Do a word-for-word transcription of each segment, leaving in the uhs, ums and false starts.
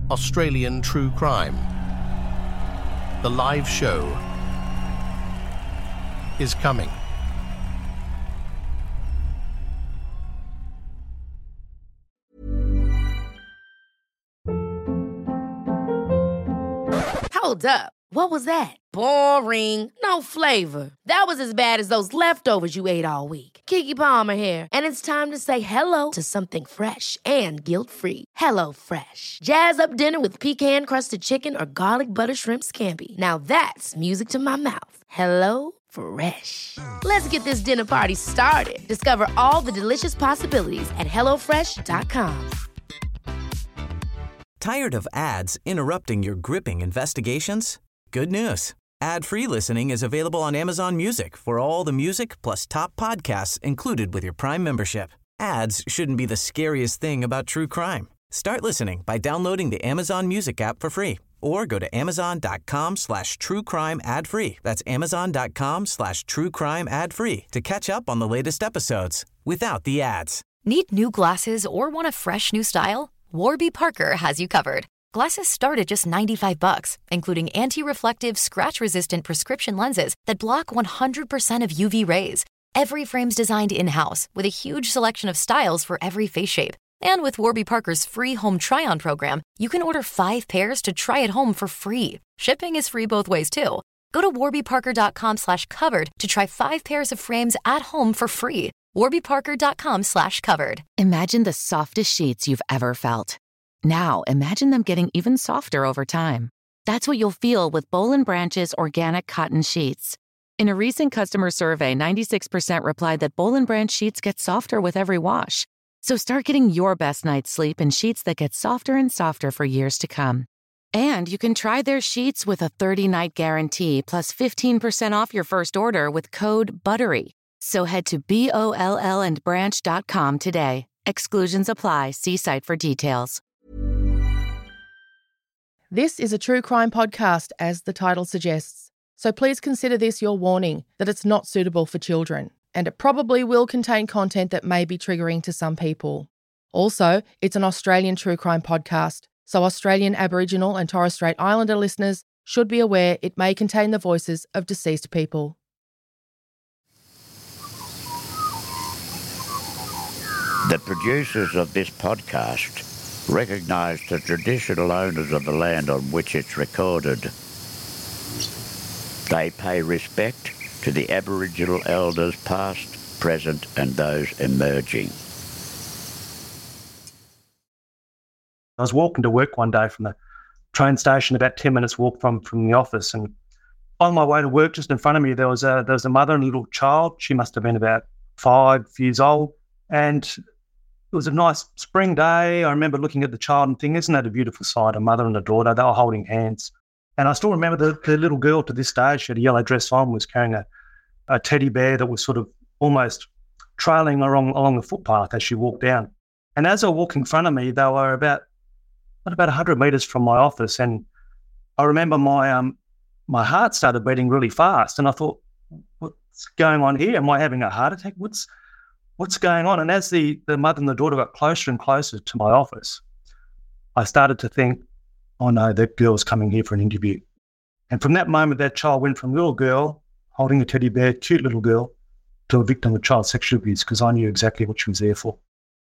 Australian True Crime. The live show is coming. Hold up. What was that? Boring. No flavor. That was as bad as those leftovers you ate all week. Keke Palmer here, and it's time to say hello to something fresh and guilt-free. Hello Fresh. Jazz up dinner with pecan-crusted chicken or garlic butter shrimp scampi. Now that's music to my mouth. Hello Fresh. Let's get this dinner party started. Discover all the delicious possibilities at hello fresh dot com. Tired of ads interrupting your gripping investigations? Good news. Ad-free listening is available on Amazon Music for all the music plus top podcasts included with your Prime membership. Ads shouldn't be the scariest thing about true crime. Start listening by downloading the Amazon Music app for free or go to amazon.com slash true crime ad free. That's amazon.com slash true crime ad free to catch up on the latest episodes without the ads. Need new glasses or want a fresh new style? Warby Parker has you covered. Glasses start at just ninety-five bucks, including anti-reflective, scratch-resistant prescription lenses that block one hundred percent of U V rays. Every frame's designed in-house with a huge selection of styles for every face shape. And with Warby Parker's free home try-on program, you can order five pairs to try at home for free. Shipping is free both ways, too. Go to warbyparker.com slash covered to try five pairs of frames at home for free. warbyparker.com slash covered. Imagine the softest sheets you've ever felt. Now, imagine them getting even softer over time. That's what you'll feel with Boll and Branch's organic cotton sheets. In a recent customer survey, ninety-six percent replied that Boll and Branch sheets get softer with every wash. So start getting your best night's sleep in sheets that get softer and softer for years to come. And you can try their sheets with a thirty-night guarantee plus fifteen percent off your first order with code BUTTERY. So head to B O L L and branch dot com today. Exclusions apply. See site for details. This is a true crime podcast, as the title suggests. So please consider this your warning that it's not suitable for children, and it probably will contain content that may be triggering to some people. Also, it's an Australian true crime podcast, so Australian Aboriginal and Torres Strait Islander listeners should be aware it may contain the voices of deceased people. The producers of this podcast recognise the traditional owners of the land on which it's recorded. They pay respect to the Aboriginal elders past, present and those emerging. I was walking to work one day from the train station, about ten minutes walk from, from the office, and on my way to work, just in front of me, there was a there was a mother and a little child. She must have been about five years old, and it was a nice spring day. I remember looking at the child and thinking, isn't that a beautiful sight? A mother and a daughter, they were holding hands. And I still remember the, the little girl to this day, she had a yellow dress on, was carrying a, a teddy bear that was sort of almost trailing along, along the footpath as she walked down. And as I walked in front of me, they were about about one hundred metres from my office. And I remember my um my heart started beating really fast. And I thought, what's going on here? Am I having a heart attack? What's What's going on? And as the, the mother and the daughter got closer and closer to my office, I started to think, oh no, that girl's coming here for an interview. And from that moment, that child went from little girl holding a teddy bear, cute little girl, to a victim of child sexual abuse, because I knew exactly what she was there for.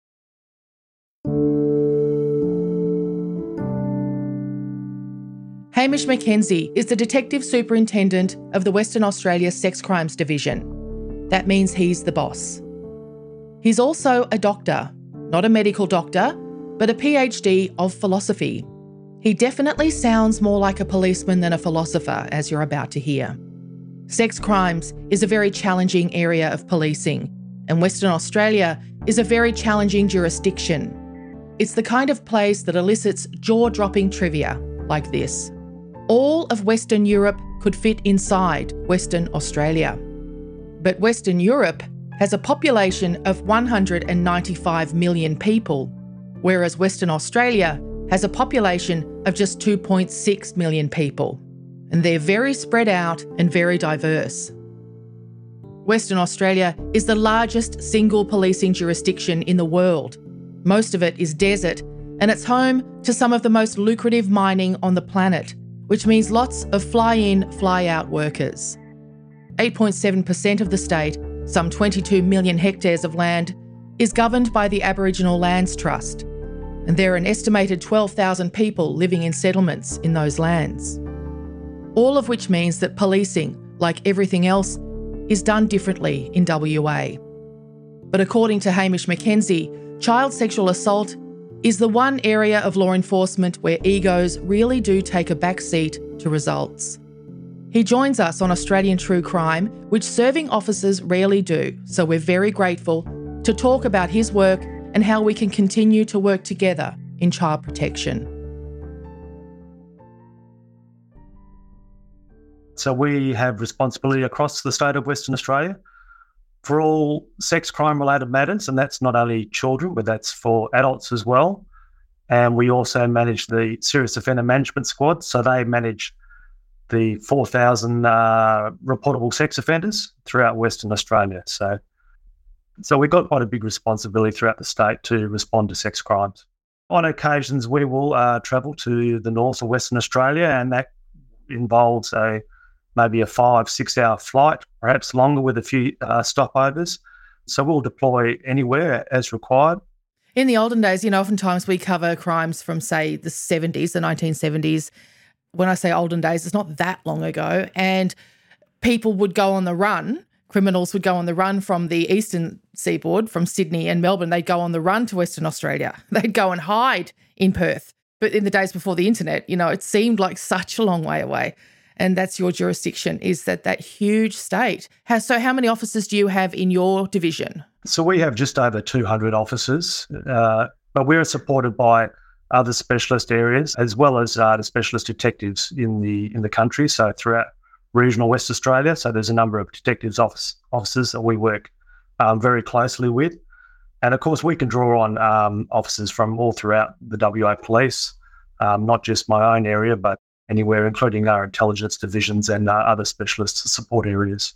Hamish McKenzie is the Detective Superintendent of the Western Australia Sex Crimes Division. That means he's the boss. He's also a doctor, not a medical doctor, but a PhD of philosophy. He definitely sounds more like a policeman than a philosopher, as you're about to hear. Sex crimes is a very challenging area of policing, and Western Australia is a very challenging jurisdiction. It's the kind of place that elicits jaw-dropping trivia like this. All of Western Europe could fit inside Western Australia. But Western Europe has a population of one hundred ninety-five million people, whereas Western Australia has a population of just two point six million people. And they're very spread out and very diverse. Western Australia is the largest single policing jurisdiction in the world. Most of it is desert, And it's home to some of the most lucrative mining on the planet, which means lots of fly-in, fly-out workers. eight point seven percent of the state, some twenty-two million hectares of land, is governed by the Aboriginal Lands Trust, and there are an estimated twelve thousand people living in settlements in those lands. All of which means that policing, like everything else, is done differently in W A. But according to Hamish McKenzie, child sexual assault is the one area of law enforcement where egos really do take a back seat to results. He joins us on Australian True Crime, which serving officers rarely do, so we're very grateful, to talk about his work and how we can continue to work together in child protection. So we have responsibility across the state of Western Australia for all sex crime-related matters, and that's not only children, but that's for adults as well. And we also manage the Serious Offender Management Squad, so they manage the four thousand uh, reportable sex offenders throughout Western Australia. So, so we've got quite a big responsibility throughout the state to respond to sex crimes. On occasions, we will uh, travel to the north of Western Australia, and that involves a maybe a five, six-hour flight, perhaps longer with a few uh, stopovers. So we'll deploy anywhere as required. In the olden days, you know, oftentimes we cover crimes from, say, the seventies, the nineteen seventies. When I say olden days, it's not that long ago. And people would go on the run, criminals would go on the run from the eastern seaboard, from Sydney and Melbourne. They'd go on the run to Western Australia. They'd go and hide in Perth. But in the days before the internet, you know, it seemed like such a long way away. And that's your jurisdiction, is that that huge state. How, so how many officers do you have in your division? So we have just over two hundred officers, uh, but we're supported by other specialist areas as well as uh, the specialist detectives in the in the country, so throughout regional West Australia. So there's a number of detectives office, officers that we work um, very closely with. And of course, we can draw on um, officers from all throughout the W A Police, um, not just my own area, but anywhere, including our intelligence divisions and uh, other specialist support areas.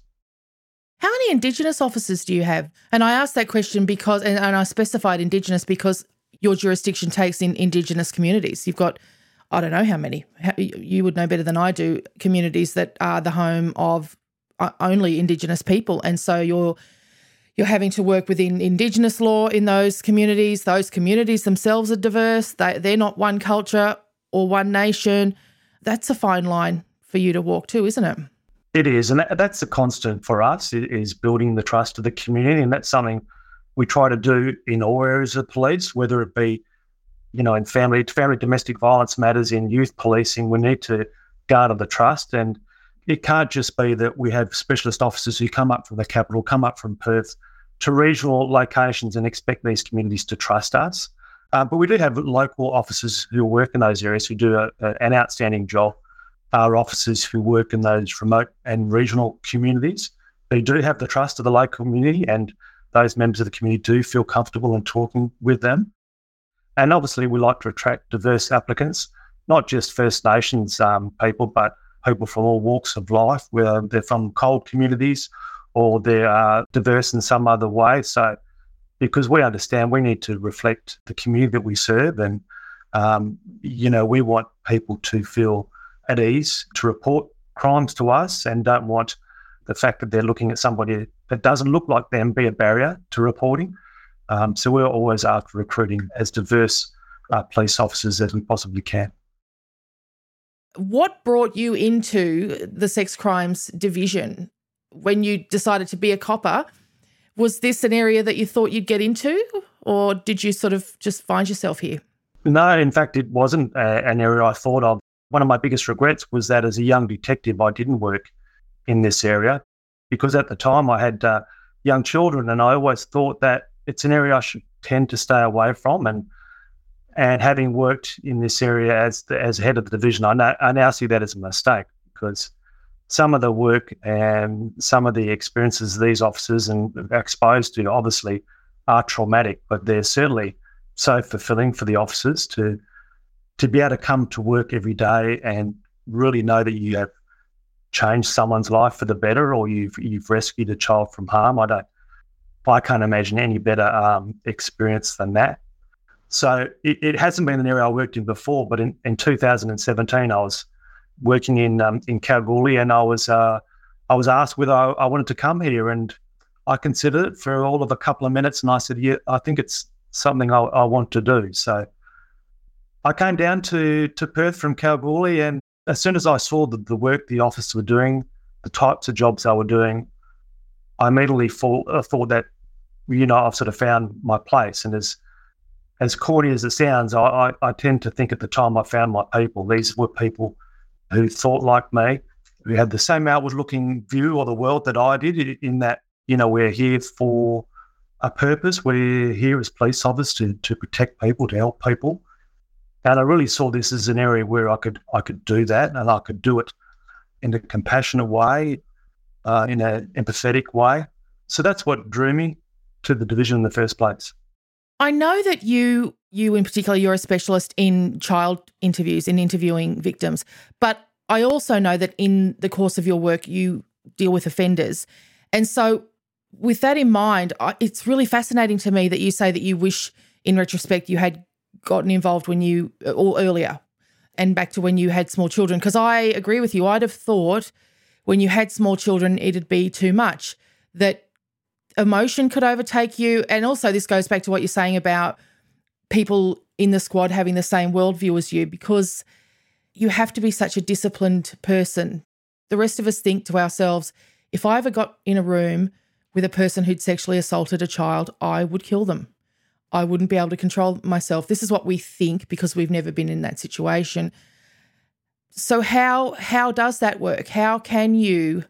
How many Indigenous officers do you have? And I asked that question because, and, and I specified Indigenous because your jurisdiction takes in Indigenous communities. You've got, I don't know how many, how, you would know better than I do, communities that are the home of only Indigenous people. And so you're you're having to work within Indigenous law in those communities. Those communities themselves are diverse. They, they're not one culture or one nation. That's a fine line for you to walk too, isn't it? It is, and that, that's a constant for us, is building the trust of the community, and that's something we try to do in all areas of police, whether it be, you know, in family, family domestic violence matters, in youth policing. We need to garner the trust, and it can't just be that we have specialist officers who come up from the capital, come up from Perth to regional locations and expect these communities to trust us. Uh, but we do have local officers who work in those areas who do a, a, an outstanding job. Our officers who work in those remote and regional communities, they do have the trust of the local community, and those members of the community do feel comfortable in talking with them. And obviously we like to attract diverse applicants, not just First Nations um, people, but people from all walks of life, whether they're from cold communities or they're uh, diverse in some other way. So because we understand we need to reflect the community that we serve, and, um, you know, we want people to feel at ease to report crimes to us and don't want the fact that they're looking at somebody that doesn't look like them be a barrier to reporting. Um, so we're always after recruiting as diverse uh, police officers as we possibly can. What brought you into the sex crimes division when you decided to be a copper? Was this an area that you thought you'd get into, or did you sort of just find yourself here? No, in fact, it wasn't a, an area I thought of. One of my biggest regrets was that as a young detective, I didn't work in this area, because at the time I had uh, young children, and I always thought that it's an area I should tend to stay away from. And and having worked in this area as the, as head of the division, I, know, I now see that as a mistake, because some of the work and some of the experiences these officers and are exposed to obviously are traumatic, but they're certainly so fulfilling for the officers to to be able to come to work every day and really know that you have changed someone's life for the better, or you've you've rescued a child from harm. I don't, I can't imagine any better um, experience than that. So it, it hasn't been an area I worked in before, but in, in two thousand seventeen I was working in um, in Kalgoorlie, and I was uh, I was asked whether I, I wanted to come here, and I considered it for all of a couple of minutes, and I said, yeah, I think it's something I, I want to do. So I came down to, to Perth from Kalgoorlie, and as soon as I saw the, the work the office were doing, the types of jobs they were doing, I immediately thought, uh, thought that, you know, I've sort of found my place. And as as corny as it sounds, I, I, I tend to think at the time I found my people. These were people who thought like me, who had the same outward-looking view of the world that I did, in that, you know, we're here for a purpose. We're here as police officers to, to protect people, to help people. And I really saw this as an area where I could I could do that, and I could do it in a compassionate way, uh, in an empathetic way. So that's what drew me to the division in the first place. I know that you, you in particular, you're a specialist in child interviews, in interviewing victims, but I also know that in the course of your work you deal with offenders. And so with that in mind, it's really fascinating to me that you say that you wish, in retrospect, you had gotten involved when you, or earlier, and back to when you had small children, because I agree with you. I'd have thought when you had small children it'd be too much, that emotion could overtake you. And also this goes back to what you're saying about people in the squad having the same worldview as you, because you have to be such a disciplined person. The rest of us think to ourselves, if I ever got in a room with a person who'd sexually assaulted a child, I would kill them. I wouldn't be able to control myself. This is what we think because we've never been in that situation. So how how does that work? How can you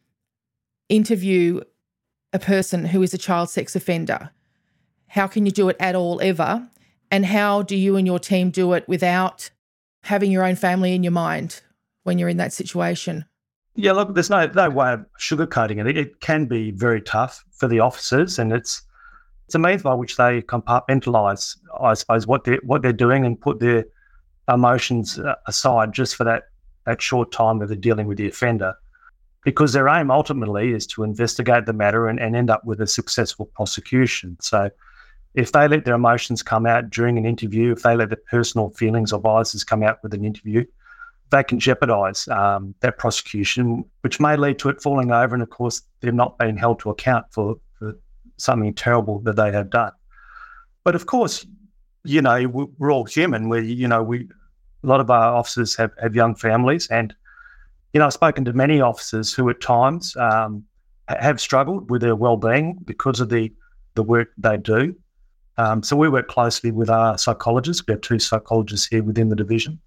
interview a person who is a child sex offender? How can you do it at all ever? And how do you and your team do it without having your own family in your mind when you're in that situation? Yeah, look, there's no no way of sugarcoating it. It can be very tough for the officers, and it's it's a means by which they compartmentalise, I suppose, what they're what they're doing and put their emotions aside just for that that short time that they're dealing with the offender, because their aim ultimately is to investigate the matter and, and end up with a successful prosecution. So if they let their emotions come out during an interview, if they let their personal feelings or biases come out with an interview, they can jeopardise um, that prosecution, which may lead to it falling over, and of course they're not being held to account for, for something terrible that they have done. But of course, you know, we're all human. We, you know, we a lot of our officers have, have young families, and you know, I've spoken to many officers who at times um, have struggled with their well-being because of the the work they do. Um, so we work closely with our psychologists. We have two psychologists here within the division.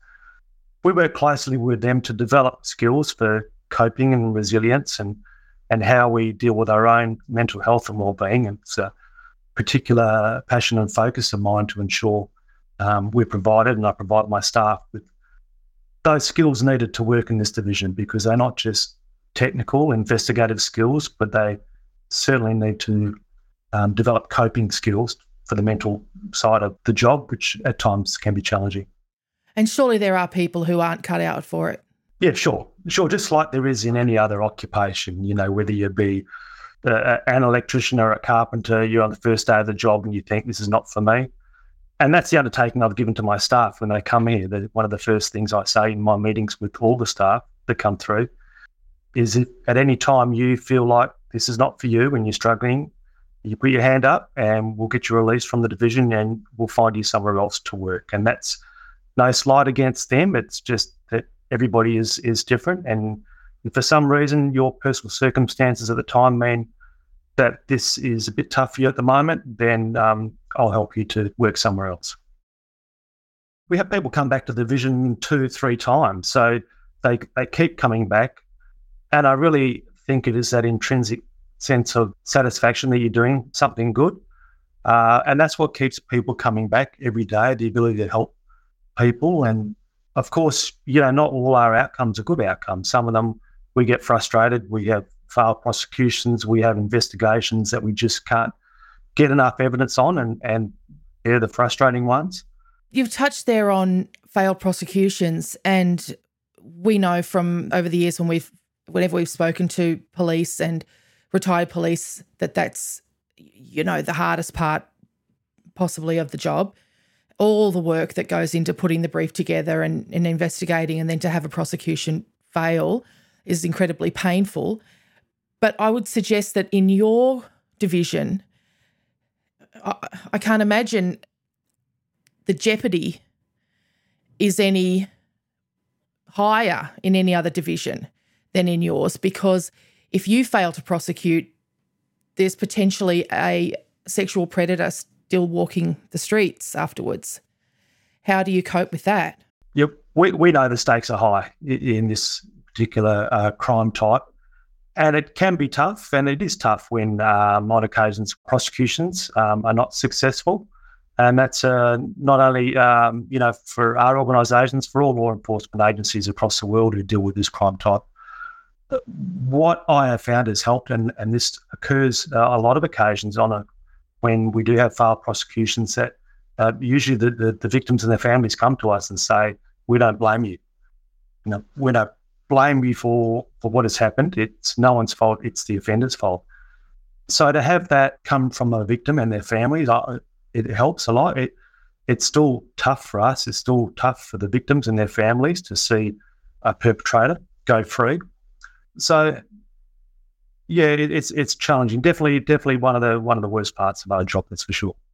We work closely with them to develop skills for coping and resilience, and and how we deal with our own mental health and well-being. And it's a particular passion and focus of mine to ensure um, we're provided, and I provide my staff with those skills needed to work in this division, because they're not just technical, investigative skills, but they certainly need to um, develop coping skills for the mental side of the job, which at times can be challenging. And surely there are people who aren't cut out for it. Yeah, sure. Sure, just like there is in any other occupation, you know, whether you be uh, an electrician or a carpenter, you're on the first day of the job and you think this is not for me. And that's the undertaking I've given to my staff when they come here. That one of the first things I say in my meetings with all the staff that come through is, if at any time you feel like this is not for you and you're struggling, you put your hand up and we'll get you released from the division and we'll find you somewhere else to work. And that's no slight against them. It's just that everybody is is different. And if for some reason your personal circumstances at the time mean that this is a bit tough for you at the moment, then um, I'll help you to work somewhere else. We have people come back to the division two, three times. So they they keep coming back. And I really think it is that intrinsic sense of satisfaction that you're doing something good. Uh, and that's what keeps people coming back every day, the ability to help people. And of course, you know, not all our outcomes are good outcomes. Some of them we get frustrated. We have failed prosecutions. We have investigations that we just can't get enough evidence on, and, and they're the frustrating ones. You've touched there on failed prosecutions, and we know from over the years when we've, whenever we've spoken to police and retired police, that that's, you know, the hardest part possibly of the job. all the work that goes into putting the brief together and, and investigating, and then to have a prosecution fail is incredibly painful. But I would suggest that in your division, I, I can't imagine the jeopardy is any higher in any other division than in yours, because if you fail to prosecute, there's potentially a sexual predator still walking the streets afterwards. How do you cope with that? Yep, we, we know the stakes are high in this particular uh, crime type, and it can be tough, and it is tough when um, on occasions prosecutions um, are not successful. And that's uh, not only, um, you know, for our organisations, for all law enforcement agencies across the world who deal with this crime type. What I have found has helped, and, and this occurs uh, a lot of occasions on a when we do have failed prosecutions, that uh, usually the, the, the victims and their families come to us and say, we don't blame you. You know, we don't blame you for, for what has happened. It's no one's fault. It's the offender's fault. So to have that come from a victim and their families, I, it helps a lot. It, it's still tough for us. It's still tough for the victims and their families to see a perpetrator go free. So, yeah, it, it's it's challenging. Definitely, definitely one of the one of the worst parts of our job. That's for sure.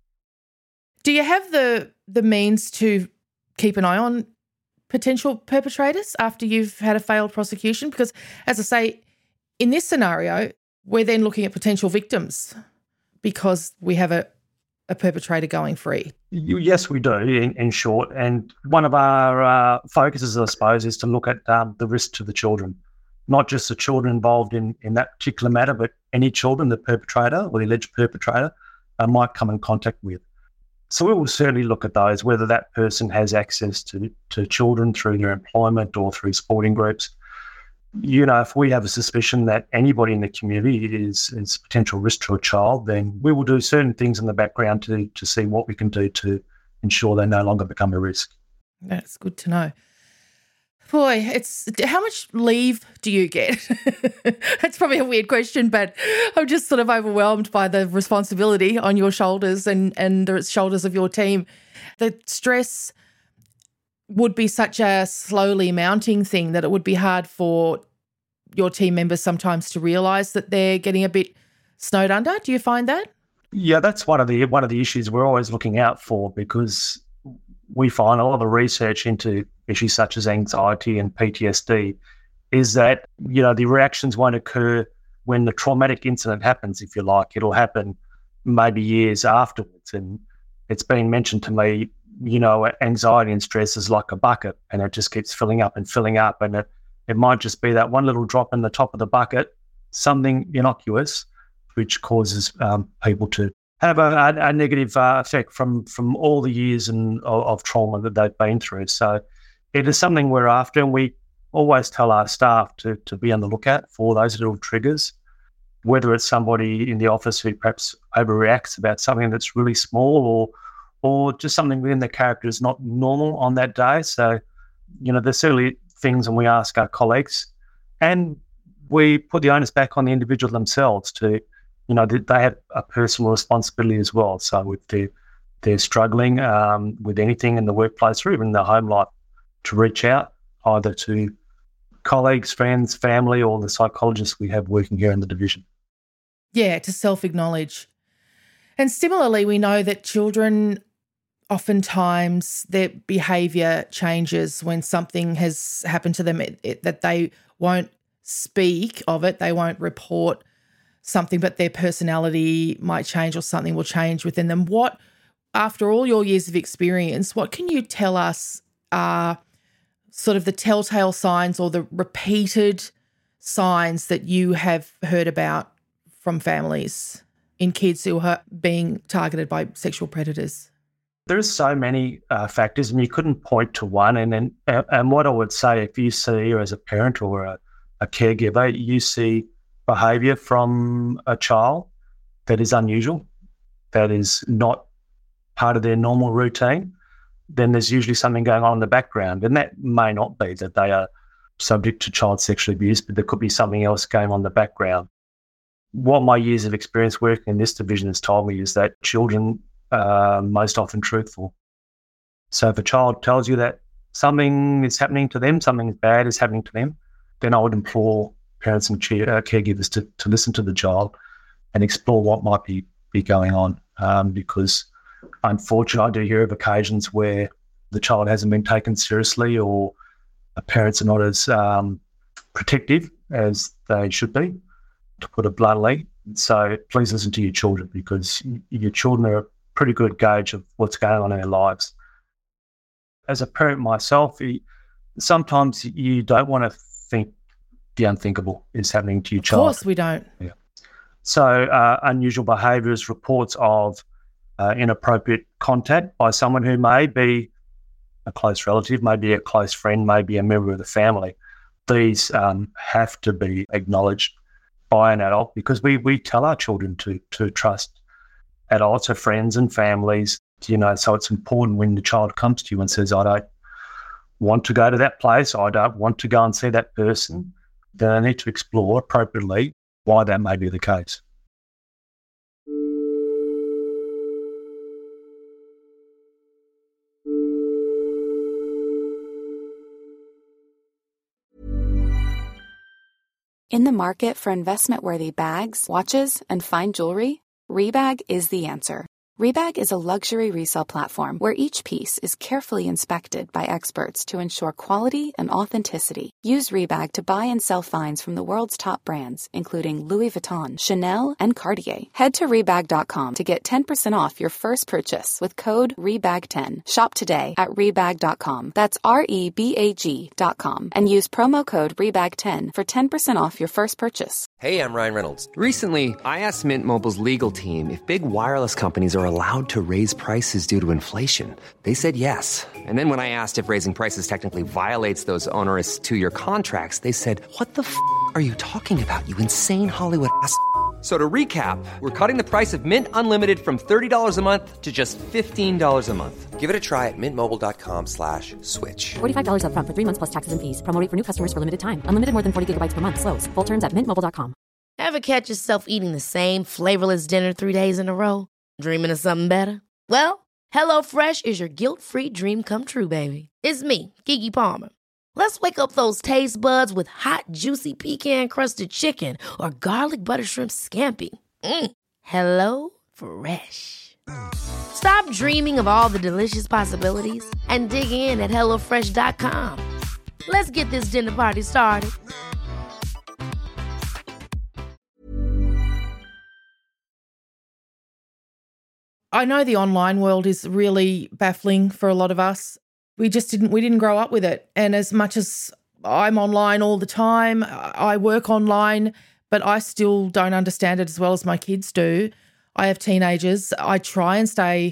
Do you have the the means to keep an eye on potential perpetrators after you've had a failed prosecution? Because, as I say, in this scenario, we're then looking at potential victims because we have a a perpetrator going free. Yes, we do, in, in short. And one of our uh, focuses, I suppose, is to look at um, the risk to the children, not just the children involved in, in that particular matter, but any children the perpetrator or the alleged perpetrator uh, might come in contact with. So we will certainly look at those, whether that person has access to, to children through their employment or through sporting groups. You know, if we have a suspicion that anybody in the community is, is potential risk to a child, then we will do certain things in the background to, to see what we can do to ensure they no longer become a risk. That's good to know. Boy, it's how much leave do you get? That's probably a weird question, but I'm just sort of overwhelmed by the responsibility on your shoulders and, and the shoulders of your team. The stress would be such a slowly mounting thing that it would be hard for your team members sometimes to realise that they're getting a bit snowed under. Do you find that? Yeah, that's one of the one of the issues we're always looking out for, because we find a lot of the research into issues such as anxiety and P T S D is that, you know, the reactions won't occur when the traumatic incident happens, if you like. It'll happen maybe years afterwards. And it's been mentioned to me, you know, anxiety and stress is like a bucket, and it just keeps filling up and filling up. And it, it might just be that one little drop in the top of the bucket, something innocuous, which causes um, people to have a, a, a negative uh, effect from from all the years and of, of trauma that they've been through. So it is something we're after, and we always tell our staff to to be on the lookout for those little triggers, whether it's somebody in the office who perhaps overreacts about something that's really small, or or just something within the character is not normal on that day. So, you know, there's certainly things, and we ask our colleagues, and we put the onus back on the individual themselves to, you know, they have a personal responsibility as well. So if they're, they're struggling um, with anything in the workplace or even in their home life, to reach out either to colleagues, friends, family, or the psychologists we have working here in the division. Yeah, to self-acknowledge. And similarly, we know that children, oftentimes their behaviour changes when something has happened to them, it, it, that they won't speak of it, they won't report something, but their personality might change or something will change within them. What, after all your years of experience, what can you tell us are sort of the telltale signs or the repeated signs that you have heard about from families in kids who are being targeted by sexual predators? There's so many uh, factors, and you couldn't point to one. And then, uh, and what I would say, if you see as a parent or a, a caregiver, you see behaviour from a child that is unusual, that is not part of their normal routine, then there's usually something going on in the background. And that may not be that they are subject to child sexual abuse, but there could be something else going on in the background. What my years of experience working in this division has told me is that children are most often truthful. So if a child tells you that something is happening to them, something bad is happening to them, then I would implore parents and care, uh, caregivers to, to listen to the child and explore what might be, be going on. Um, because unfortunately, I do hear of occasions where the child hasn't been taken seriously or parents are not as um, protective as they should be, to put it bluntly. So please listen to your children, because your children are a pretty good gauge of what's going on in their lives. As a parent myself, sometimes you don't want to think the unthinkable is happening to your child. Of course we don't. Yeah. So uh, unusual behaviours, reports of uh, inappropriate contact by someone who may be a close relative, maybe a close friend, maybe a member of the family. These um, have to be acknowledged by an adult, because we we tell our children to to trust adults or friends and families, you know. So it's important when the child comes to you and says, I don't want to go to that place, I don't want to go and see that person, then I need to explore appropriately why that may be the case. In the market for investment-worthy bags, watches, and fine jewelry, Rebag is the answer. Rebag is a luxury resale platform where each piece is carefully inspected by experts to ensure quality and authenticity. Use Rebag to buy and sell finds from the world's top brands, including Louis Vuitton, Chanel, and Cartier. Head to Rebag dot com to get ten percent off your first purchase with code Rebag ten. Shop today at Rebag dot com. That's R E B A G dot com. And use promo code Rebag ten for ten percent off your first purchase. Hey, I'm Ryan Reynolds. Recently, I asked Mint Mobile's legal team if big wireless companies are allowed to raise prices due to inflation. They said yes. And then when I asked if raising prices technically violates those onerous two-year contracts, they said, what the f*** are you talking about, you insane Hollywood ass f- So to recap, we're cutting the price of Mint Unlimited from thirty dollars a month to just fifteen dollars a month. Give it a try at mintmobile.com slash switch. forty-five dollars up front for three months plus taxes and fees. Promo rate for new customers for limited time. Unlimited more than forty gigabytes per month. Slows full terms at mint mobile dot com. Ever catch yourself eating the same flavorless dinner three days in a row? Dreaming of something better? Well, HelloFresh is your guilt-free dream come true, baby. It's me, Keke Palmer. Let's wake up those taste buds with hot, juicy pecan-crusted chicken or garlic butter shrimp scampi. Mm. Hello Fresh. Stop dreaming of all the delicious possibilities and dig in at hello fresh dot com. Let's get this dinner party started. I know the online world is really baffling for a lot of us. We just didn't, we didn't grow up with it. And as much as I'm online all the time, I work online, but I still don't understand it as well as my kids do. I have teenagers. I try and stay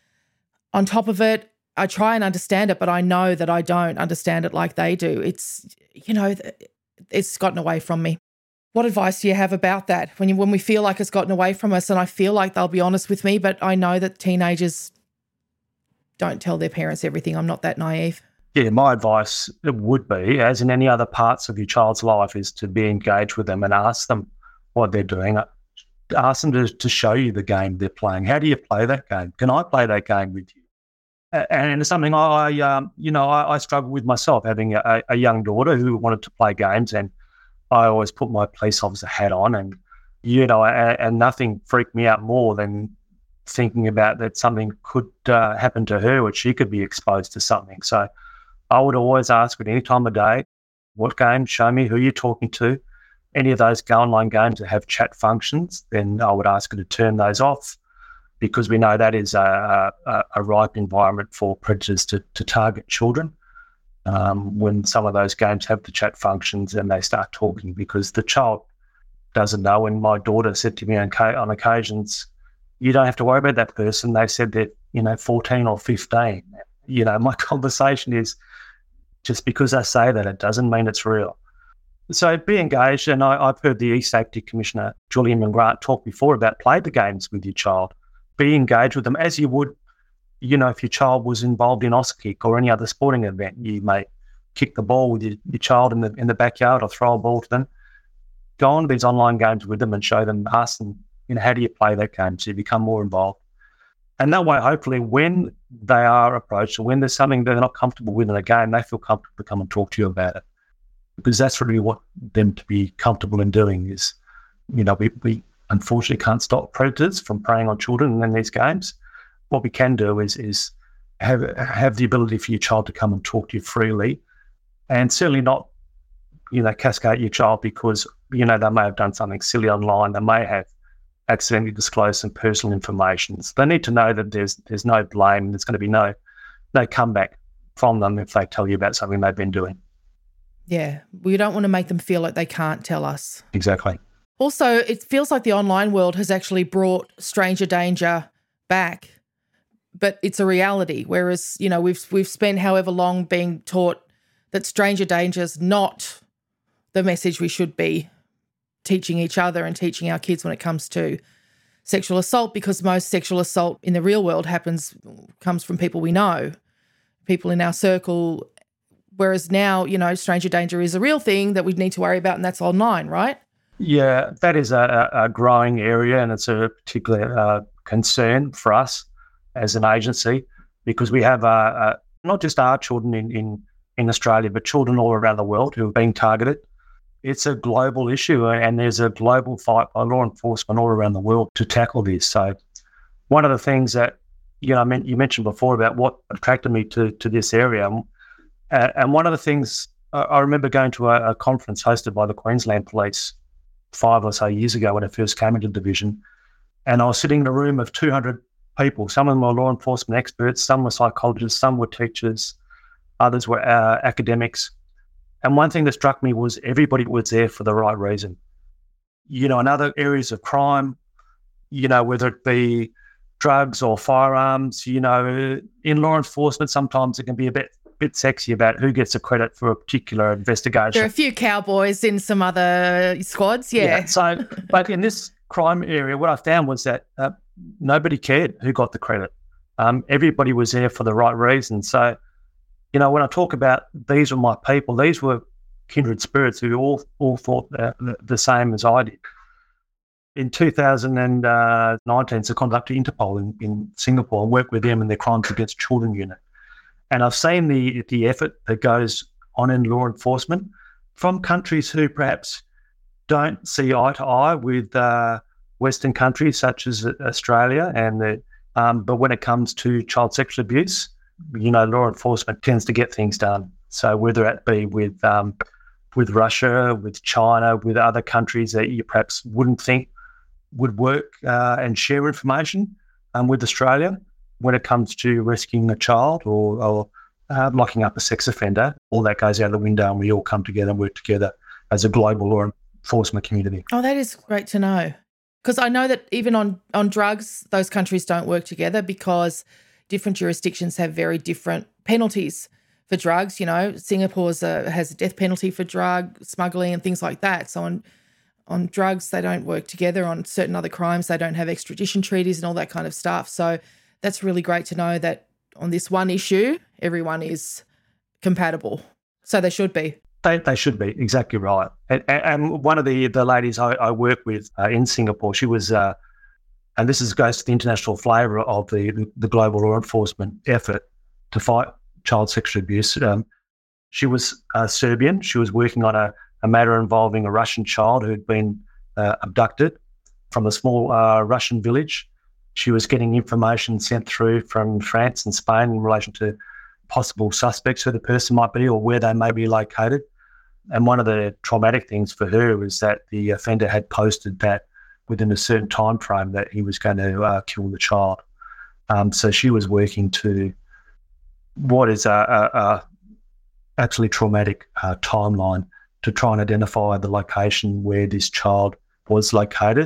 on top of it. I try and understand it, but I know that I don't understand it like they do. It's, you know, it's gotten away from me. What advice do you have about that when you, when we feel like it's gotten away from us and I feel like they'll be honest with me, but I know that teenagers don't tell their parents everything. I'm not that naive. Yeah, my advice would be, as in any other parts of your child's life, is to be engaged with them and ask them what they're doing. Ask them to, to show you the game they're playing. How do you play that game? Can I play that game with you? And it's something I, um, you know, I, I struggle with myself, having a, a young daughter who wanted to play games, and I always put my police officer hat on, and, you know, and, and nothing freaked me out more than thinking about that something could uh, happen to her, or she could be exposed to something. So I would always ask at any time of day, what game, show me who you're talking to. Any of those go online games that have chat functions, then I would ask her to turn those off, because we know that is a, a, a ripe environment for predators to, to target children. Um, when some of those games have the chat functions and they start talking, because the child doesn't know. And my daughter said to me on, on occasions, you don't have to worry about that person. They said that, you know, fourteen or fifteen. You know, my conversation is, just because I say that, it doesn't mean it's real. So be engaged. And I, I've heard the E-Safety Commissioner, Julian McGrath, talk before about play the games with your child. Be engaged with them as you would, you know, if your child was involved in Auskick or any other sporting event. You may kick the ball with your, your child in the in the backyard or throw a ball to them. Go on to these online games with them and show them, ask them, you know, how do you play that game, so you become more involved. And that way, hopefully, when they are approached or when there's something they're not comfortable with in a game, they feel comfortable to come and talk to you about it. Because that's really what them to be comfortable in doing is, you know, we, we unfortunately can't stop predators from preying on children in these games. What we can do is is have have the ability for your child to come and talk to you freely, and certainly not, you know, cascade your child because, you know, they may have done something silly online. They may have accidentally disclosed some personal information. So they need to know that there's there's no blame. There's going to be no no comeback from them if they tell you about something they've been doing. Yeah, we don't want to make them feel like they can't tell us. Exactly. Also, it feels like the online world has actually brought stranger danger back, but it's a reality. Whereas, you know, we've we've spent however long being taught that stranger danger is not the message we should be teaching each other and teaching our kids when it comes to sexual assault, because most sexual assault in the real world happens comes from people we know, people in our circle. Whereas now, you know, stranger danger is a real thing that we need to worry about, and that's online, right? Yeah, that is a, a growing area, and it's a particular uh, concern for us as an agency, because we have uh, uh, not just our children in, in, in Australia, but children all around the world who are being targeted. It's a global issue, and there's a global fight by law enforcement all around the world to tackle this. So one of the things that, you know, I mean, you mentioned before about what attracted me to, to this area, uh, and one of the things, uh, I remember going to a, a conference hosted by the Queensland Police five or so years ago when I first came into the division, and I was sitting in a room of two hundred people. Some of them were law enforcement experts, some were psychologists, some were teachers, others were uh, academics. And one thing that struck me was everybody was there for the right reason. You know, in other areas of crime, you know, whether it be drugs or firearms, you know, in law enforcement, sometimes it can be a bit bit sexy about who gets the credit for a particular investigation. There are a few cowboys in some other squads, yeah. yeah so, but in this crime area, what I found was that uh, nobody cared who got the credit. Um, everybody was there for the right reason. So, you know, when I talk about these were my people, these were kindred spirits who all all thought uh, the, the same as I did. In two thousand nineteen, so I contacted Interpol in, in Singapore and worked with them in their Crimes Against Children unit. And I've seen the the effort that goes on in law enforcement from countries who perhaps don't see eye to eye with uh, Western countries such as Australia, and the, um, but when it comes to child sexual abuse, you know, law enforcement tends to get things done. So whether it be with um, with Russia, with China, with other countries that you perhaps wouldn't think would work uh, and share information um, with Australia, when it comes to rescuing a child or, or uh, locking up a sex offender, all that goes out the window and we all come together and work together as a global law enforcement community. Oh, that is great to know. Because I know that even on, on drugs, those countries don't work together because different jurisdictions have very different penalties for drugs. You know, Singapore's a, has a death penalty for drug smuggling and things like that. So on on drugs, they don't work together. On certain other crimes, they don't have extradition treaties and all that kind of stuff. So that's really great to know that on this one issue, everyone is compatible. So they should be. They, they should be, exactly right. And, and one of the, the ladies I, I work with uh, in Singapore, she was, uh, and this is goes to the international flavour of the, the, the global law enforcement effort to fight child sexual abuse. Um, she was uh, Serbian. She was working on a, a matter involving a Russian child who had been uh, abducted from a small uh, Russian village. She was getting information sent through from France and Spain in relation to possible suspects, who the person might be or where they may be located. And one of the traumatic things for her was that the offender had posted that within a certain time frame that he was going to uh, kill the child. Um, so she was working to what is a, a, a actually traumatic uh, timeline to try and identify the location where this child was located.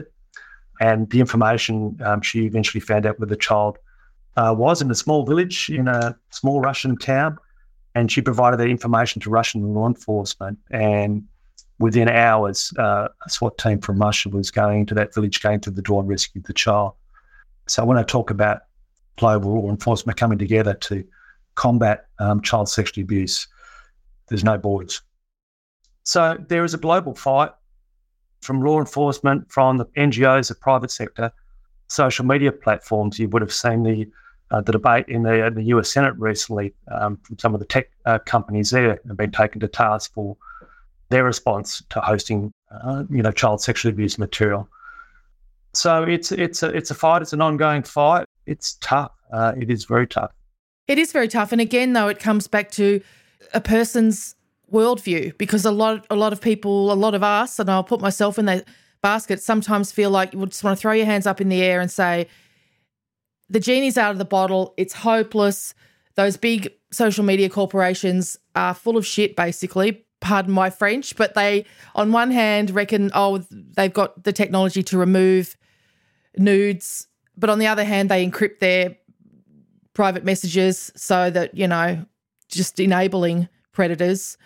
And the information um, she eventually found out where the child uh, was in a small village in a small Russian town, and she provided that information to Russian law enforcement. And within hours, uh, a SWAT team from Russia was going to that village, going to the door and rescued the child. So when I talk about global law enforcement coming together to combat um, child sexual abuse, there's no borders. So there is a global fight from law enforcement, from the N G Os, the private sector, social media platforms. You would have seen the uh, the debate in the, the U S Senate recently um, from some of the tech uh, companies there have been taken to task for their response to hosting, uh, you know, child sexual abuse material. So it's it's a it's a fight. It's an ongoing fight. It's tough. Uh, it is very tough. It is very tough. And again, though, it comes back to a person's worldview, because a lot a lot of people, a lot of us, and I'll put myself in that basket, sometimes feel like you just want to throw your hands up in the air and say, the genie's out of the bottle, it's hopeless. Those big social media corporations are full of shit, basically, pardon my French, but they, on one hand, reckon, oh, they've got the technology to remove nudes, but on the other hand, they encrypt their private messages so that, you know, just enabling predators.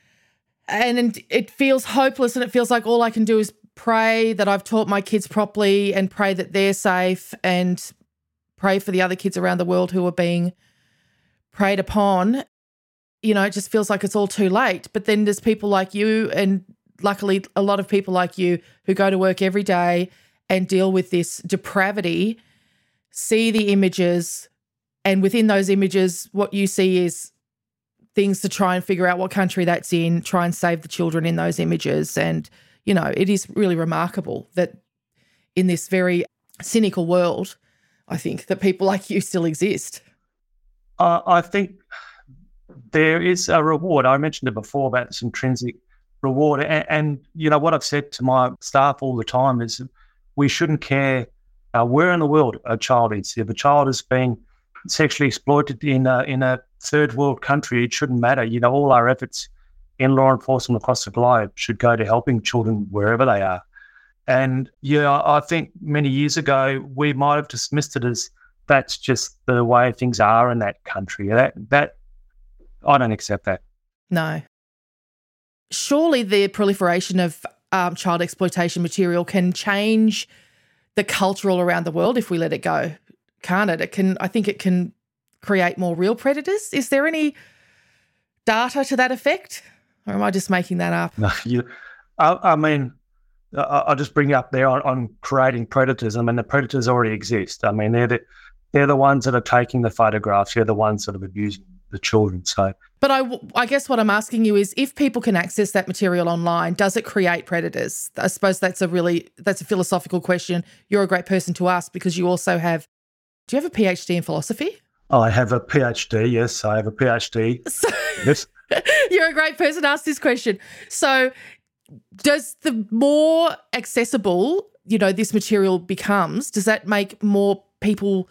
And it feels hopeless, and it feels like all I can do is pray that I've taught my kids properly and pray that they're safe and pray for the other kids around the world who are being preyed upon. You know, it just feels like it's all too late. But then there's people like you, and luckily a lot of people like you, who go to work every day and deal with this depravity, see the images, and within those images what you see is things to try and figure out what country that's in, try and save the children in those images. And, you know, it is really remarkable that in this very cynical world, I think, that people like you still exist. Uh, I think there is a reward. I mentioned it before about this intrinsic reward. And, and, you know, what I've said to my staff all the time is we shouldn't care uh, where in the world a child is. If a child is being sexually exploited in a, in a third world country, it shouldn't matter. You know, all our efforts in law enforcement across the globe should go to helping children wherever they are. And, yeah, I think many years ago we might have dismissed it as that's just the way things are in that country. That that I don't accept that. No. Surely the proliferation of um, child exploitation material can change the cultural around the world if we let it go, can't it? It can. I think it can create more real predators. Is there any data to that effect, or am I just making that up? No, you. I, I mean, I'll just bring up there on, on creating predators. I mean, the predators already exist. I mean, they're the they're the ones that are taking the photographs. They're the ones that are abusing the children. So, but I, I guess what I'm asking you is, if people can access that material online, does it create predators? I suppose that's a really that's a philosophical question. You're a great person to ask because you also have. Do you have a PhD in philosophy? I have a PhD. Yes, I have a PhD. So, yes. You're a great person to ask this question. So, does the more accessible, you know, this material becomes, does that make more people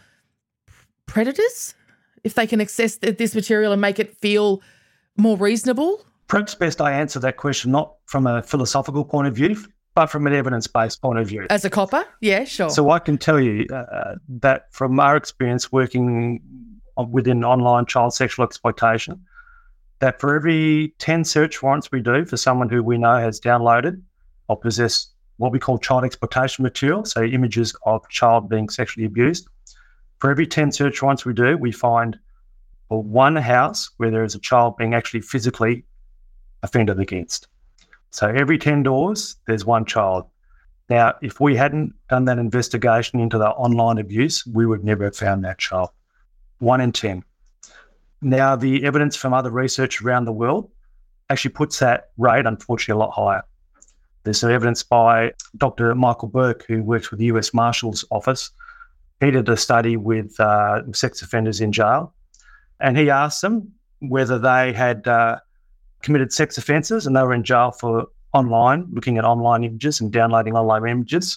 predators if they can access this material and make it feel more reasonable? Perhaps best I answer that question not from a philosophical point of view, but from an evidence-based point of view. As a copper? Yeah, sure. So I can tell you uh, that from our experience working within online child sexual exploitation, that for every ten search warrants we do for someone who we know has downloaded or possessed what we call child exploitation material, so images of child being sexually abused, for every ten search warrants we do, we find well, one house where there is a child being actually physically offended against. So every ten doors, there's one child. Now, if we hadn't done that investigation into the online abuse, we would never have found that child. One in ten. Now, the evidence from other research around the world actually puts that rate, unfortunately, a lot higher. There's some evidence by Doctor Michael Burke, who works with the U S Marshal's Office. He did a study with uh, sex offenders in jail, and he asked them whether they had uh, committed sex offences and they were in jail for online, looking at online images and downloading online images.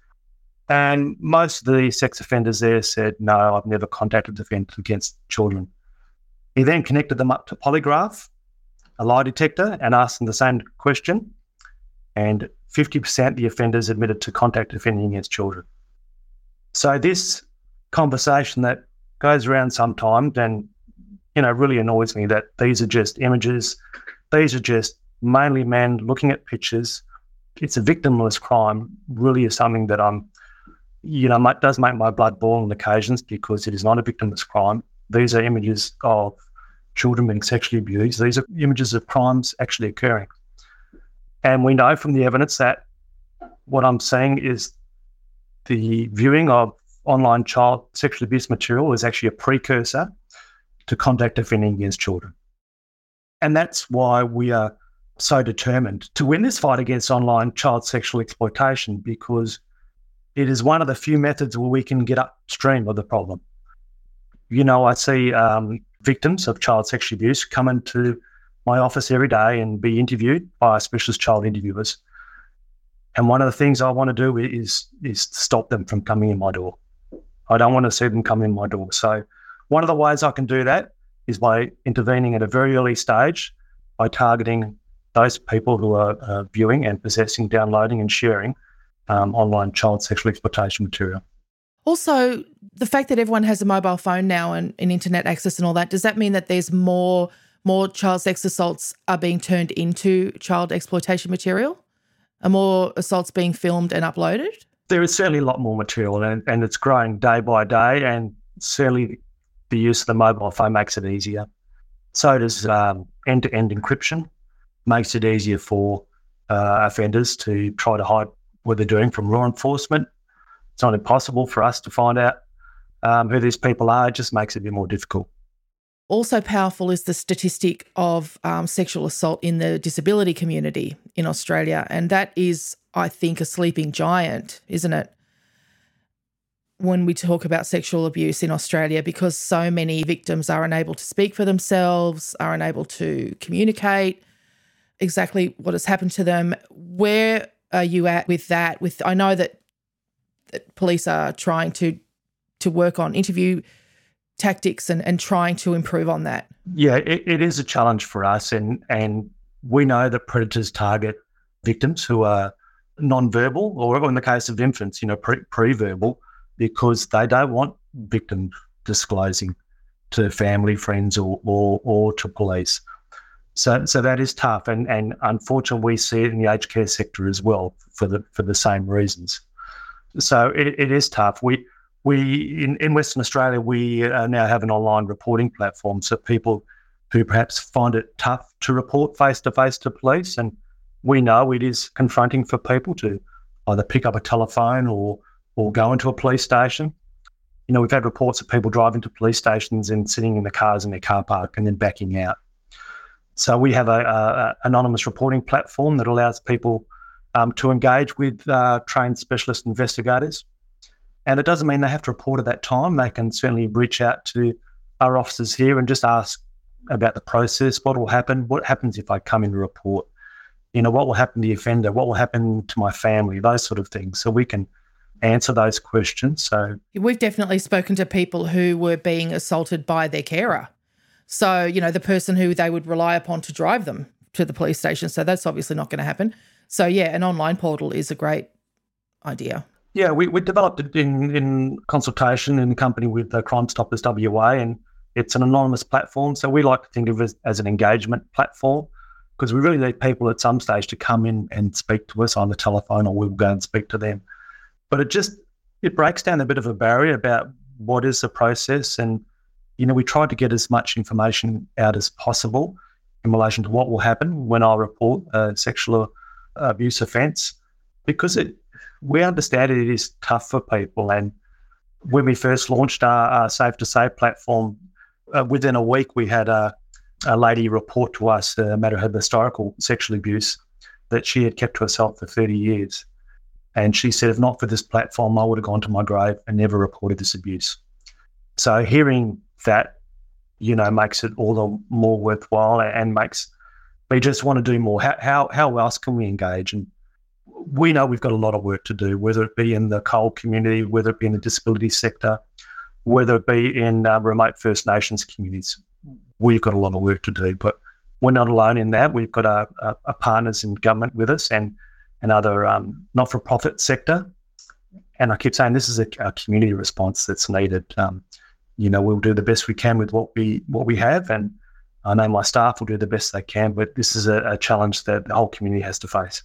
And most of the sex offenders there said, no, I've never contacted offenders against children. He then connected them up to Polygraph, a lie detector, and asked them the same question. And fifty percent of the offenders admitted to contact offending against children. So this conversation that goes around sometimes and, you know, really annoys me that these are just images. These are just mainly men looking at pictures. It's a victimless crime, really is something that I'm, you know, might, does make my blood boil on occasions because it is not a victimless crime. These are images of children being sexually abused. These are images of crimes actually occurring. And we know from the evidence that what I'm saying is the viewing of online child sexual abuse material is actually a precursor to conduct offending against children. And that's why we are so determined to win this fight against online child sexual exploitation, because it is one of the few methods where we can get upstream of the problem. You know, I see um, victims of child sexual abuse come into my office every day and be interviewed by specialist child interviewers. And one of the things I want to do is, is stop them from coming in my door. I don't want to see them come in my door. So one of the ways I can do that is by intervening at a very early stage, by targeting those people who are uh, viewing and possessing, downloading and sharing um, online child sexual exploitation material. Also, the fact that everyone has a mobile phone now and, and internet access and all that, does that mean that there's more more child sex assaults are being turned into child exploitation material? Are more assaults being filmed and uploaded? There is certainly a lot more material, and, and it's growing day by day, and certainly the use of the mobile phone makes it easier. So does um, end-to-end encryption, makes it easier for uh, offenders to try to hide what they're doing from law enforcement. It's not impossible for us to find out um, who these people are. It just makes it a bit more difficult. Also powerful is the statistic of um, sexual assault in the disability community in Australia, and that is, I think, a sleeping giant, isn't it, when we talk about sexual abuse in Australia, because so many victims are unable to speak for themselves, are unable to communicate exactly what has happened to them. Where are you at with that? With I know that, that police are trying to to work on interview tactics and, and trying to improve on that. Yeah, it, it is a challenge for us, and and we know that predators target victims who are non-verbal, or in the case of infants, you know, pre, pre-verbal, because they don't want victims disclosing to family, friends, or or, or to police. So so that is tough, and and unfortunately we see it in the aged care sector as well for the for the same reasons. So it, it is tough. We we in, in Western Australia we uh, now have an online reporting platform, so people who perhaps find it tough to report face to face to police, and we know it is confronting for people to either pick up a telephone or or go into a police station. You know, we've had reports of people driving to police stations and sitting in the cars in their car park and then backing out. So we have a, a anonymous reporting platform that allows people um, to engage with uh, trained specialist investigators. And it doesn't mean they have to report at that time. They can certainly reach out to our officers here and just ask about the process, what will happen, what happens if I come in and report, you know, what will happen to the offender, what will happen to my family, those sort of things. So we can answer those questions. So we've definitely spoken to people who were being assaulted by their carer. So, you know, the person who they would rely upon to drive them to the police station. So that's obviously not going to happen. So, yeah, an online portal is a great idea. Yeah, we, we developed it in, in consultation in company with uh, Crime Stoppers W A, and it's an anonymous platform. So we like to think of it as, as an engagement platform, because we really need people at some stage to come in and speak to us on the telephone, or we'll go and speak to them. But it just, it breaks down a bit of a barrier about what is the process. And, you know, we try to get as much information out as possible in relation to what will happen when I report a sexual abuse offence, because it, we understand it is tough for people. And when we first launched our, our Safe to Say platform, uh, within a week we had a, a lady report to us a matter of historical sexual abuse that she had kept to herself for thirty years. And she said, if not for this platform, I would have gone to my grave and never reported this abuse. So hearing that, you know, makes it all the more worthwhile and makes me just want to do more. How, how, how else can we engage? And we know we've got a lot of work to do, whether it be in the coal community, whether it be in the disability sector, whether it be in uh, remote First Nations communities. We've got a lot of work to do, but we're not alone in that. We've got our, our, our partners in government with us and and other um, not-for-profit sector. And I keep saying this is a, a community response that's needed. Um, you know, we'll do the best we can with what we what we have, and I know my staff will do the best they can, but this is a, a challenge that the whole community has to face.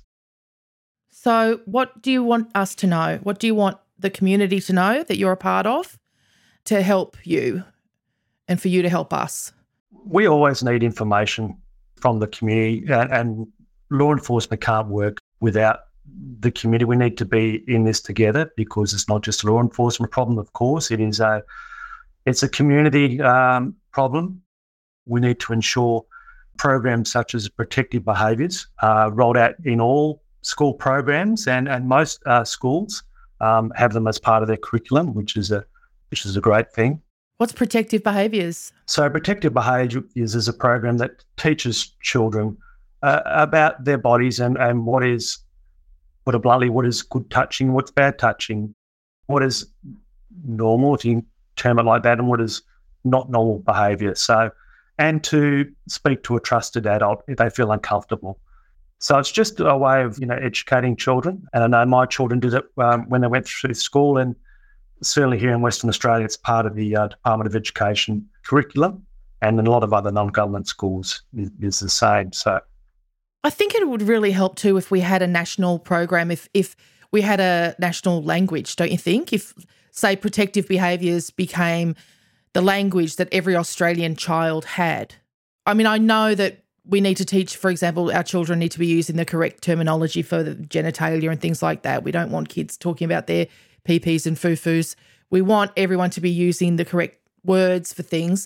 So what do you want us to know? What do you want the community to know that you're a part of to help you and for you to help us? We always need information from the community, and, and law enforcement can't work without the community. We need to be in this together because it's not just a law enforcement problem, of course. It is a, it's a community um, problem. We need to ensure programs such as protective behaviours are rolled out in all school programs, and, and most uh, schools um, have them as part of their curriculum, which is a which is a great thing. What's protective behaviours? So protective behaviours is a program that teaches children uh, about their bodies and, and what is, put it bluntly, what is good touching, what's bad touching, what is normal, if you term it like that, and what is not normal behaviour. So, and to speak to a trusted adult if they feel uncomfortable. So it's just a way of, you know, educating children. And I know my children did it um, when they went through school, and certainly here in Western Australia, it's part of the uh, Department of Education curriculum, and in a lot of other non-government schools is, is the same. So I think it would really help too if we had a national program, if if we had a national language, don't you think? If, say, protective behaviours became the language that every Australian child had. I mean, I know that we need to teach, for example, our children need to be using the correct terminology for the genitalia and things like that. We don't want kids talking about their pee-pees and foo-foos. We want everyone to be using the correct words for things.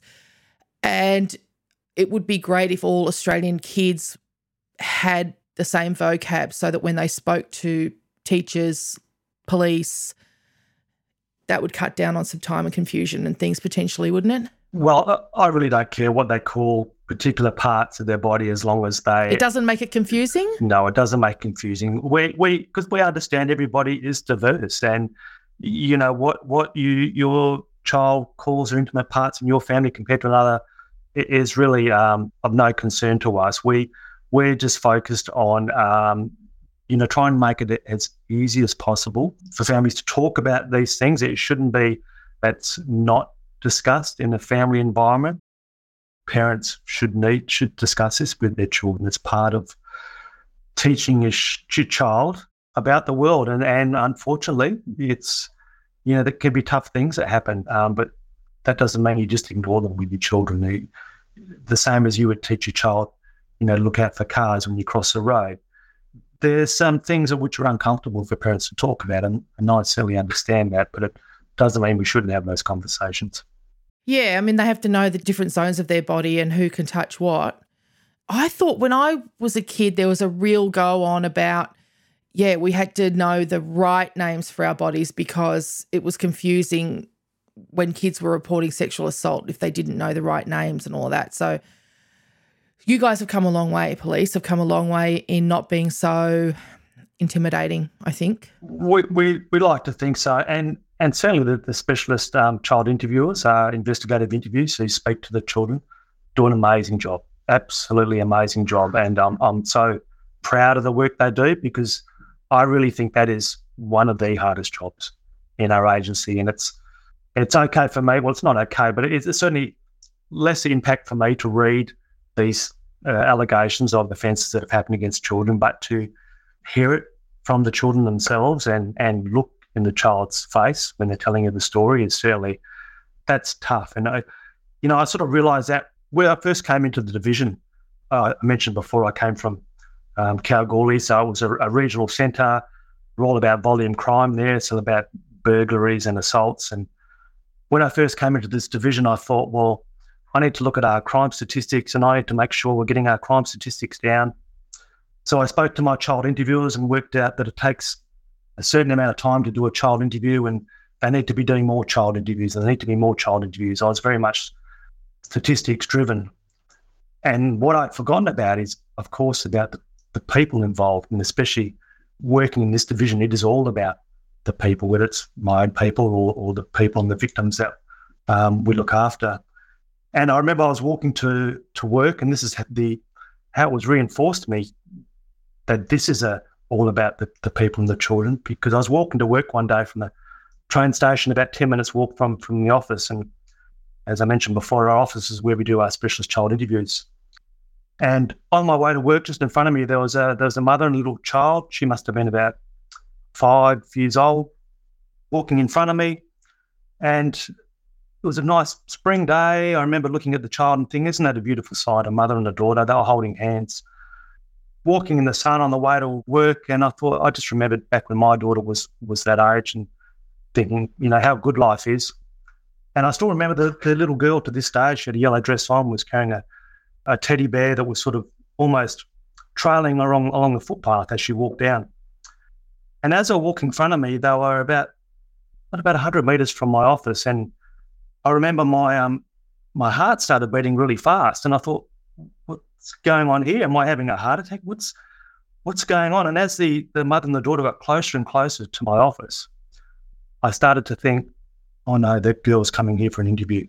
And it would be great if all Australian kids had the same vocab so that when they spoke to teachers, police, that would cut down on some time and confusion and things potentially, wouldn't it? Well, I really don't care what they call particular parts of their body as long as they... It doesn't make it confusing? No, it doesn't make it confusing. We, we, because we understand everybody is diverse, and, you know, what, what you your child calls their intimate parts in your family compared to another is really um, of no concern to us. We, we're just focused on, um, you know, trying to make it as easy as possible for families to talk about these things. It shouldn't be that's not discussed in a family environment. Parents should need should discuss this with their children. It's part of teaching your sh- child about the world, and and unfortunately, it's you know there can be tough things that happen, um, but that doesn't mean you just ignore them with your children. The, the same as you would teach your child, you know, look out for cars when you cross the road. There's some things of which are uncomfortable for parents to talk about, and, and I certainly understand that, but it doesn't mean we shouldn't have those conversations. Yeah, I mean, they have to know the different zones of their body and who can touch what. I thought when I was a kid, there was a real go on about, yeah, we had to know the right names for our bodies because it was confusing when kids were reporting sexual assault if they didn't know the right names and all that. So you guys have come a long way, police have come a long way in not being so intimidating, I think. We we, we like to think so, and and certainly the, the specialist um, child interviewers, uh, investigative interviews who speak to the children, do an amazing job, absolutely amazing job, and um, I'm so proud of the work they do because I really think that is one of the hardest jobs in our agency, and it's it's okay for me. Well, it's not okay, but it's certainly less impact for me to read these uh, allegations of offences that have happened against children, but to hear it from the children themselves and, and look in the child's face when they're telling you the story is certainly, that's tough. And, I, you know, I sort of realised that when I first came into the division, uh, I mentioned before I came from um, Kalgoorlie, so it was a, a regional centre. We're all about volume crime there, so about burglaries and assaults. And when I first came into this division, I thought, well, I need to look at our crime statistics and I need to make sure we're getting our crime statistics down. So I spoke to my child interviewers and worked out that it takes a certain amount of time to do a child interview, and they need to be doing more child interviews. There need to be more child interviews. I was very much statistics driven. And what I'd forgotten about is, of course, about the, the people involved, and especially working in this division, it is all about the people, whether it's my own people or, or the people and the victims that um, we look after. And I remember I was walking to, to work, and this is the how it was reinforced to me that this is a all about the, the people and the children, because I was walking to work one day from the train station, about ten minutes walk from, from the office. And as I mentioned before, our office is where we do our specialist child interviews. And on my way to work, just in front of me, there was a there was a mother and a little child. She must have been about five years old, walking in front of me. And it was a nice spring day. I remember looking at the child and thinking, isn't that a beautiful sight? A mother and a daughter, they were holding hands. walking in the sun on the way to work, and I thought, I just remembered back when my daughter was was that age and thinking, you know, how good life is. And I still remember the, the little girl to this day, she had a yellow dress on, was carrying a, a teddy bear that was sort of almost trailing along, along the footpath as she walked down. And as I walked in front of me, they were about, about one hundred metres from my office, and I remember my um my heart started beating really fast, and I thought, what's going on here? Am I having a heart attack? What's what's going on? And as the, the mother and the daughter got closer and closer to my office, I started to think, oh no, that girl's coming here for an interview.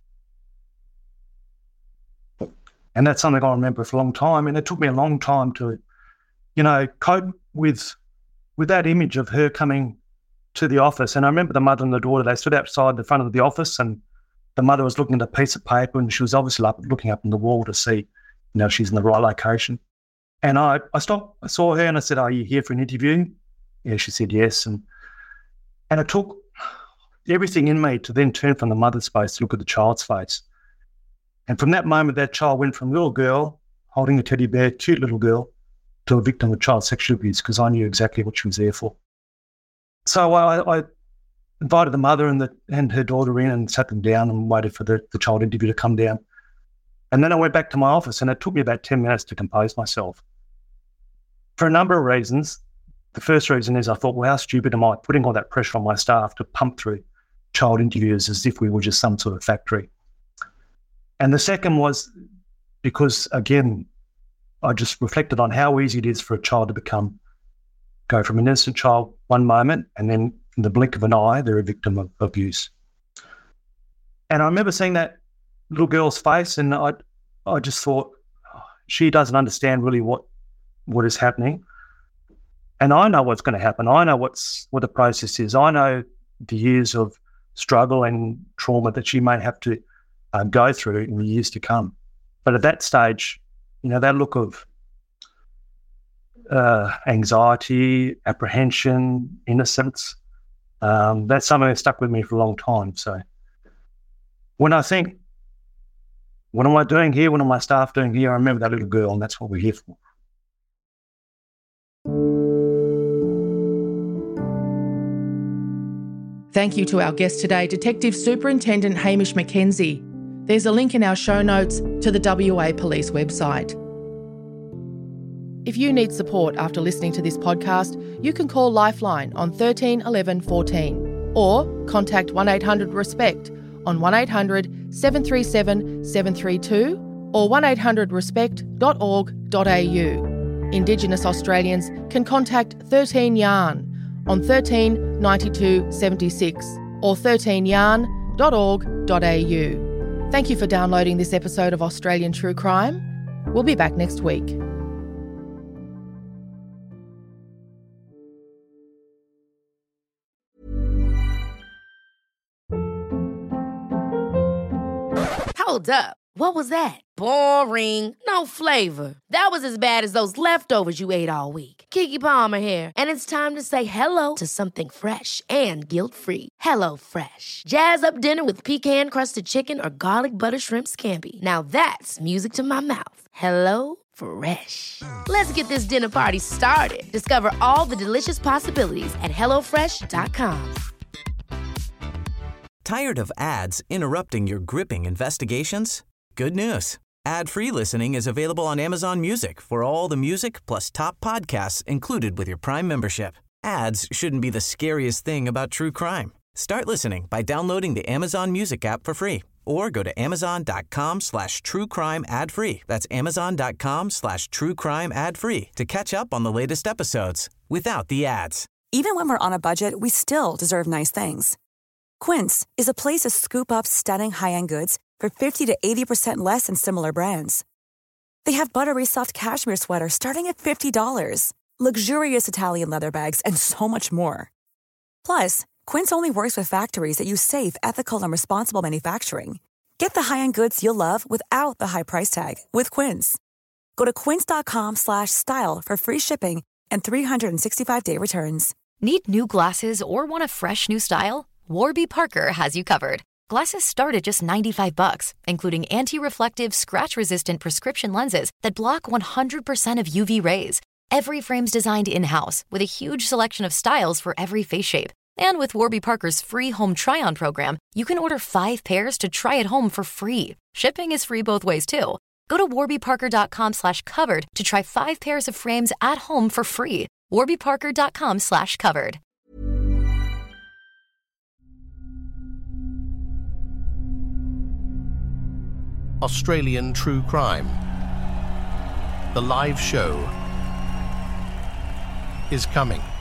And that's something I remember for a long time. And it took me a long time to, you know, cope with with that image of her coming to the office. And I remember the mother and the daughter, they stood outside the front of the office, and the mother was looking at a piece of paper, and she was obviously up, looking up on the wall to see, you know, she's in the right location. And I, I stopped, I saw her and I said, are you here for an interview? Yeah, she said yes. And and it took everything in me to then turn from the mother's face to look at the child's face. And from that moment, that child went from little girl holding a teddy bear, cute little girl, to a victim of child sexual abuse, because I knew exactly what she was there for. So I, I invited the mother and, the, and her daughter in and sat them down and waited for the, the child interview to come down. And then I went back to my office, and it took me about ten minutes to compose myself. For a number of reasons. The first reason is I thought, well, how stupid am I putting all that pressure on my staff to pump through child interviews as if we were just some sort of factory. And the second was because, again, I just reflected on how easy it is for a child to become, go from an innocent child one moment, and then in the blink of an eye, they're a victim of abuse. And I remember seeing that little girl's face, and I I just thought, oh, she doesn't understand really what what is happening. And I know what's going to happen. I know what's what the process is. I know the years of struggle and trauma that she may have to uh, go through in the years to come. But at that stage, you know, that look of uh, anxiety, apprehension, innocence, um, that's something that stuck with me for a long time. So when I think, what am I doing here? What are my staff doing here? I remember that little girl, and that's what we're here for. Thank you to our guest today, Detective Superintendent Hamish McKenzie. There's a link in our show notes to the W A Police website. If you need support after listening to this podcast, you can call Lifeline on thirteen eleven fourteen or contact one eight hundred RESPECT on one eight hundred seven three seven seven three two or one eight hundred respect dot org dot a u. Indigenous Australians can contact thirteen yarn on thirteen ninety-two seventy-six or thirteen yarn dot org dot a u. Thank you for downloading this episode of Australian True Crime. We'll be back next week. Hold up. What was that? Boring. No flavor. That was as bad as those leftovers you ate all week. Keke Palmer here, and it's time to say hello to something fresh and guilt-free. Hello Fresh. Jazz up dinner with pecan-crusted chicken or garlic butter shrimp scampi. Now that's music to my mouth. Hello Fresh. Let's get this dinner party started. Discover all the delicious possibilities at hello fresh dot com. Tired of ads interrupting your gripping investigations? Good news. Ad-free listening is available on Amazon Music for all the music plus top podcasts included with your Prime membership. Ads shouldn't be the scariest thing about true crime. Start listening by downloading the Amazon Music app for free or go to amazon.com slash true crime ad free. That's amazon.com slash true crime ad free to catch up on the latest episodes without the ads. Even when we're on a budget, we still deserve nice things. Quince is a place to scoop up stunning high-end goods for fifty to eighty percent less than similar brands. They have buttery soft cashmere sweaters starting at fifty dollars, luxurious Italian leather bags, and so much more. Plus, Quince only works with factories that use safe, ethical, and responsible manufacturing. Get the high-end goods you'll love without the high price tag with Quince. Go to quince.com slash style for free shipping and three sixty-five day returns. Need new glasses or want a fresh new style? Warby Parker has you covered. Glasses start at just ninety-five bucks, including anti-reflective, scratch-resistant prescription lenses that block one hundred percent of U V rays. Every frame's designed in-house with a huge selection of styles for every face shape. And with Warby Parker's free home try-on program, you can order five pairs to try at home for free. Shipping is free both ways, too. Go to warbyparker.com slash covered to try five pairs of frames at home for free. warbyparker.com slash covered. Australian True Crime. The live show is coming.